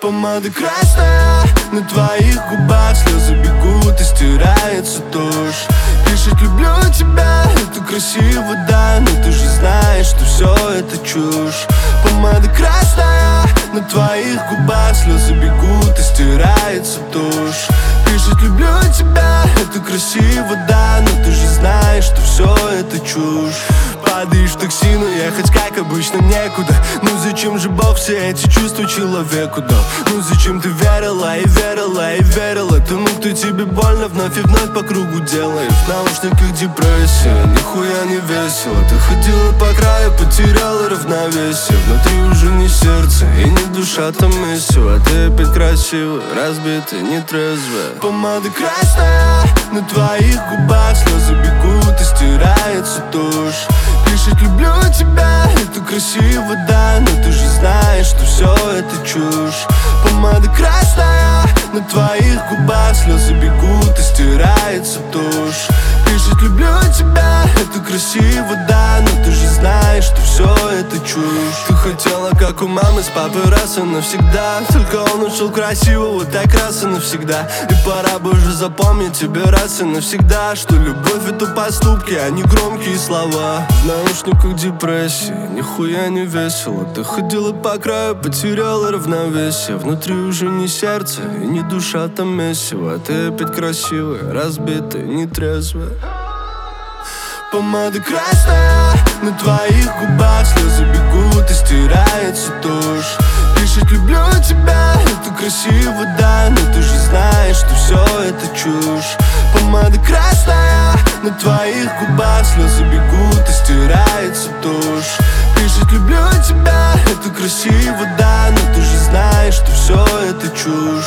Помада красная на твоих губах, слезы бегут и стирается тушь. Пишет: люблю тебя, это красиво, да, но ты же знаешь, что все это чушь. Помада красная на твоих губах, слезы бегут и стирается тушь. Пишет: люблю тебя, это красиво, да, но ты же знаешь, что все это чушь. Падаешь в такси, но ехать как обычно некуда. Ну зачем же Бог все эти чувства человеку дал? Ну зачем ты верила и верила и верила тому, кто тебе больно вновь и вновь по кругу делает? В наушниках депрессия, нихуя не весело. Ты ходила по краю, потеряла равновесие. Внутри уже не сердце и не душа, там месиво. Ты опять красивая, разбитая, нетрезвая. Помада красная на твоих губах, слезы бегут и стирается тушь. Пишет: люблю тебя, это красиво, да, но ты же знаешь, что все это чушь. Помада красная на твоих губах, слезы бегут и стирается тушь. Пишет: люблю тебя, это красиво, да, но ты же знаешь, что все это чушь. Ты хотела, как у мамы с папой, раз и навсегда. Только он ушел красиво, вот так раз и навсегда. И пора бы уже запомнить тебе раз и навсегда, что любовь — это поступки, а не громкие слова. В наушниках депрессия, нихуя не весело. Ты ходила по краю, потеряла равновесие. Внутри уже не сердце и не душа, там месиво. Ты опять красивая, разбитая, нетрезвая. Помада красная на твоих губах, слезы бегут и стирается тушь. Пишет: люблю тебя, это красиво, да, но ты же знаешь, что все это чушь. Помада красная на твоих губах, слезы бегут и стирается тушь. Пишет: люблю тебя, это красиво, да, но ты же знаешь, что все это чушь.